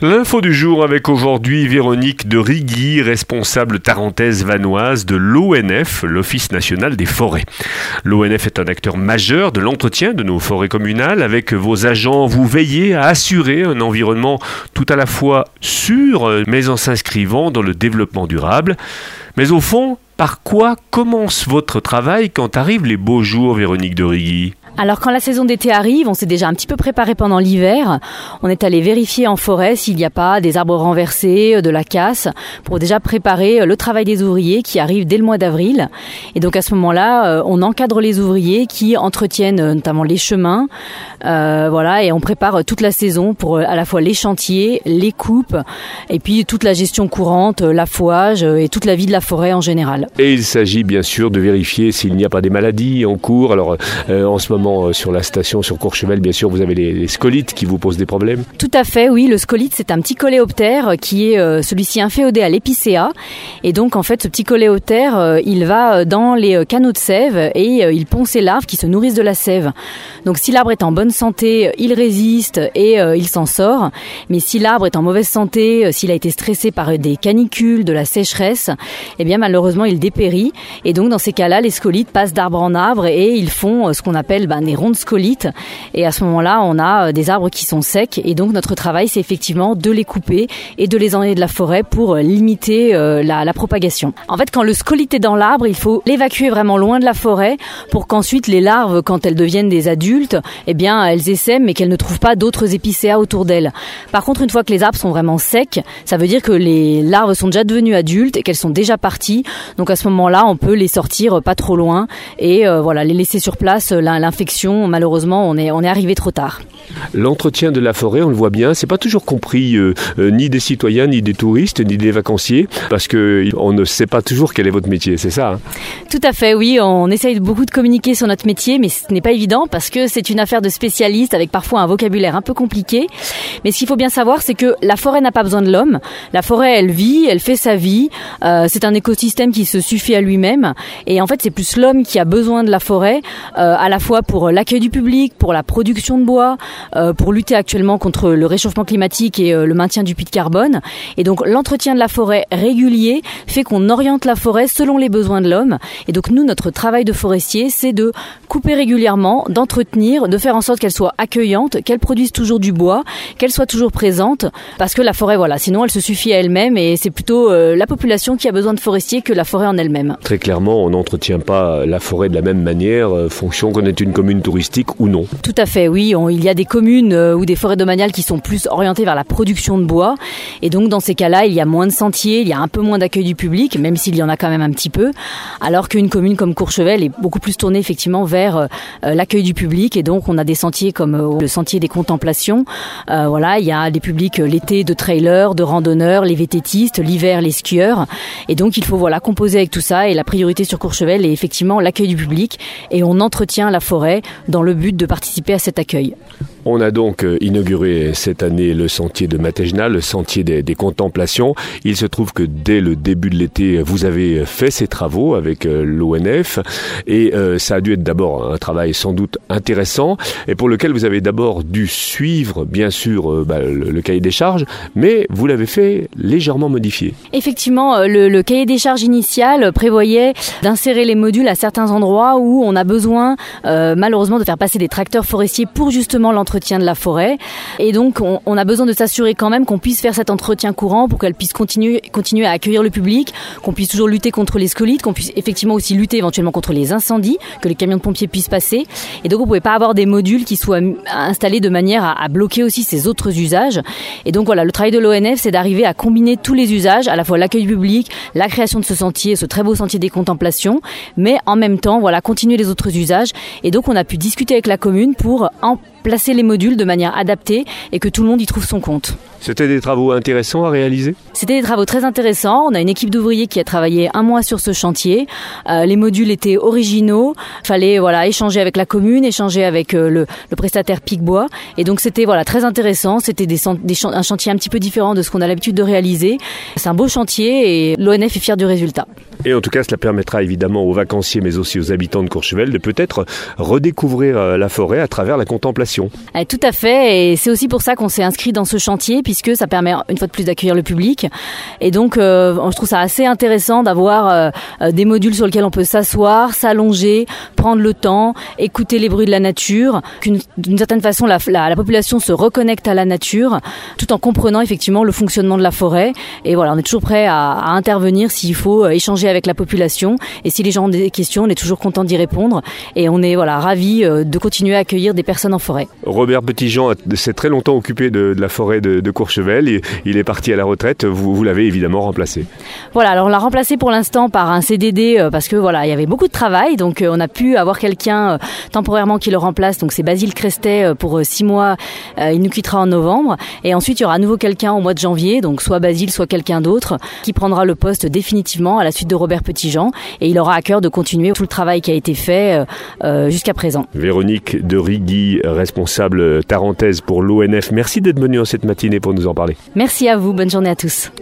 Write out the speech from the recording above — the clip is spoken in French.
L'info du jour avec aujourd'hui Véronique de Rigui, responsable tarentaise vanoise de l'ONF, l'Office national des forêts. L'ONF est un acteur majeur de l'entretien de nos forêts communales. Avec vos agents, vous veillez à assurer un environnement tout à la fois sûr, mais en s'inscrivant dans le développement durable. Mais au fond, par quoi commence votre travail quand arrivent les beaux jours, Véronique de Rigui ? Alors quand la saison d'été arrive, on s'est déjà un petit peu préparé pendant l'hiver. On est allé vérifier en forêt s'il n'y a pas des arbres renversés, de la casse, pour déjà préparer le travail des ouvriers qui arrivent dès le mois d'avril. Et donc à ce moment-là, on encadre les ouvriers qui entretiennent notamment les chemins, et on prépare toute la saison pour à la fois les chantiers, les coupes, et puis toute la gestion courante, l'affouage et toute la vie de la forêt en général. Et il s'agit bien sûr de vérifier s'il n'y a pas des maladies en cours. Alors en ce moment, sur la station, sur Courchevel, bien sûr, vous avez les scolites qui vous posent des problèmes. Tout à fait, oui. Le scolite, c'est un petit coléoptère qui est celui-ci inféodé à l'épicéa. Et donc, en fait, ce petit coléoptère, il va dans les canaux de sève et il pond ses larves qui se nourrissent de la sève. Donc, si l'arbre est en bonne santé, il résiste et il s'en sort. Mais si l'arbre est en mauvaise santé, s'il a été stressé par des canicules, de la sécheresse, eh bien, malheureusement, il dépérit. Et donc, dans ces cas-là, les scolites passent d'arbre en arbre et ils font ce qu'on appelle des rondes scolites. Et à ce moment-là, on a des arbres qui sont secs. Et donc, notre travail, c'est effectivement de les couper et de les enlever de la forêt pour limiter la propagation. En fait, quand le scolite est dans l'arbre, il faut l'évacuer vraiment loin de la forêt pour qu'ensuite les larves, quand elles deviennent des adultes, eh bien, elles essaiment mais qu'elles ne trouvent pas d'autres épicéas autour d'elles. Par contre, une fois que les arbres sont vraiment secs, ça veut dire que les larves sont déjà devenues adultes et qu'elles sont déjà parties. Donc, à ce moment-là, on peut les sortir pas trop loin et les laisser sur place. L'infection, malheureusement, on est arrivé trop tard. L'entretien de la forêt, on le voit bien, c'est pas toujours compris ni des citoyens, ni des touristes, ni des vacanciers, parce que on ne sait pas toujours quel est votre métier, c'est ça, hein ? Tout à fait, oui. On essaye beaucoup de communiquer sur notre métier, mais ce n'est pas évident parce que c'est une affaire de spécialistes avec parfois un vocabulaire un peu compliqué. Mais ce qu'il faut bien savoir, c'est que la forêt n'a pas besoin de l'homme. La forêt, elle vit, elle fait sa vie. C'est un écosystème qui se suffit à lui-même. Et en fait, c'est plus l'homme qui a besoin de la forêt, à la fois pour l'accueil du public, pour la production de bois, pour lutter actuellement contre le réchauffement climatique et le maintien du puits de carbone. Et donc l'entretien de la forêt régulier fait qu'on oriente la forêt selon les besoins de l'homme. Et donc nous, notre travail de forestier, c'est de couper régulièrement, d'entretenir, de faire en sorte qu'elle soit accueillante, qu'elle produise toujours du bois, qu'elle soit toujours présente, parce que la forêt, sinon elle se suffit à elle-même et c'est plutôt la population qui a besoin de forestiers que la forêt en elle-même. Très clairement, on n'entretient pas la forêt de la même manière, fonction qu'on est une commune touristique ou non. Tout à fait, oui. Il y a des communes ou des forêts domaniales qui sont plus orientées vers la production de bois. Et donc, dans ces cas-là, il y a moins de sentiers, il y a un peu moins d'accueil du public, même s'il y en a quand même un petit peu. Alors qu'une commune comme Courchevel est beaucoup plus tournée effectivement vers l'accueil du public. Et donc, on a des sentiers comme le sentier des contemplations. Il y a des publics l'été de trailers, de randonneurs, les vététistes, l'hiver, les skieurs. Et donc, il faut composer avec tout ça. Et la priorité sur Courchevel est effectivement l'accueil du public. Et on entretient la forêt dans le but de participer à cet accueil. On a donc inauguré cette année le sentier de Matejna, le sentier des contemplations. Il se trouve que dès le début de l'été, vous avez fait ces travaux avec l'ONF et ça a dû être d'abord un travail sans doute intéressant et pour lequel vous avez d'abord dû suivre bien sûr le cahier des charges, mais vous l'avez fait légèrement modifié. Effectivement, le cahier des charges initial prévoyait d'insérer les modules à certains endroits où on a besoin malheureusement de faire passer des tracteurs forestiers pour justement l'entretien de la forêt. Et donc, on a besoin de s'assurer quand même qu'on puisse faire cet entretien courant pour qu'elle puisse continuer à accueillir le public, qu'on puisse toujours lutter contre les scolites, qu'on puisse effectivement aussi lutter éventuellement contre les incendies, que les camions de pompiers puissent passer. Et donc, on ne pouvait pas avoir des modules qui soient installés de manière à bloquer aussi ces autres usages. Et donc, le travail de l'ONF, c'est d'arriver à combiner tous les usages, à la fois l'accueil du public, la création de ce sentier, ce très beau sentier des contemplations, mais en même temps, continuer les autres usages. Et donc, on a pu discuter avec la commune pour placer les modules de manière adaptée et que tout le monde y trouve son compte. C'était des travaux intéressants à réaliser ? C'était des travaux très intéressants. On a une équipe d'ouvriers qui a travaillé 1 mois sur ce chantier. Les modules étaient originaux. Il fallait échanger avec la commune, échanger avec le prestataire Picbois. Et donc c'était très intéressant. C'était un chantier un petit peu différent de ce qu'on a l'habitude de réaliser. C'est un beau chantier et l'ONF est fier du résultat. Et en tout cas, cela permettra évidemment aux vacanciers mais aussi aux habitants de Courchevel de peut-être redécouvrir la forêt à travers la contemplation. Tout à fait. Et c'est aussi pour ça qu'on s'est inscrit dans ce chantier puisque ça permet une fois de plus d'accueillir le public. Et donc, je trouve ça assez intéressant d'avoir des modules sur lesquels on peut s'asseoir, s'allonger, prendre le temps, écouter les bruits de la nature. D'une certaine façon, la population se reconnecte à la nature, tout en comprenant effectivement le fonctionnement de la forêt. Et voilà, on est toujours prêt à intervenir s'il faut échanger avec la population. Et si les gens ont des questions, on est toujours content d'y répondre. Et on est ravis de continuer à accueillir des personnes en forêt. Robert Petitjean s'est très longtemps occupé de la forêt de Courchevel. Il est parti à la retraite. Vous l'avez évidemment remplacé. Voilà, alors on l'a remplacé pour l'instant par un CDD parce que il y avait beaucoup de travail. Donc on a pu avoir quelqu'un temporairement qui le remplace. Donc c'est Basile Crestet pour 6 mois. Il nous quittera en novembre. Et ensuite, il y aura à nouveau quelqu'un au mois de janvier. Donc soit Basile, soit quelqu'un d'autre qui prendra le poste définitivement à la suite de Robert Petitjean. Et il aura à cœur de continuer tout le travail qui a été fait jusqu'à présent. Véronique de Rigui, responsable tarentaise pour l'ONF. Merci d'être venue en cette matinée pour nous en parler. Merci à vous. Bonne journée à tous.